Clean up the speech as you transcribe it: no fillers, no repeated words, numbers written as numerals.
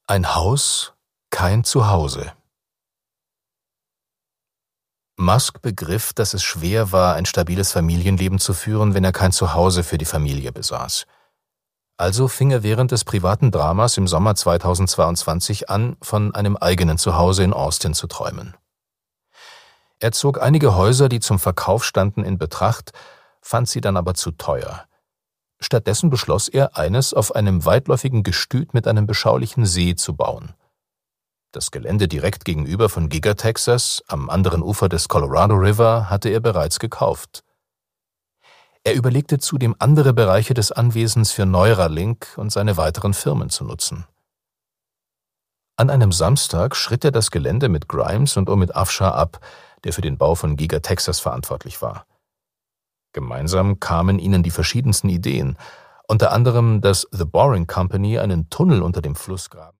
Ein Haus, kein Zuhause. Musk begriff, dass es schwer war, ein stabiles Familienleben zu führen, wenn er kein Zuhause für die Familie besaß. Also fing er während des privaten Dramas im Sommer 2022 an, von einem eigenen Zuhause in Austin zu träumen. Er zog einige Häuser, die zum Verkauf standen, in Betracht, fand sie dann aber zu teuer. Stattdessen beschloss er, eines auf einem weitläufigen Gestüt mit einem beschaulichen See zu bauen. Das Gelände direkt gegenüber von Giga Texas, am anderen Ufer des Colorado River, hatte er bereits gekauft. Er überlegte zudem, andere Bereiche des Anwesens für Neuralink und seine weiteren Firmen zu nutzen. An einem Samstag schritt er das Gelände mit Grimes und Omid Afshar ab, der für den Bau von Giga Texas verantwortlich war. Gemeinsam kamen ihnen die verschiedensten Ideen, unter anderem, dass The Boring Company einen Tunnel unter dem Fluss graben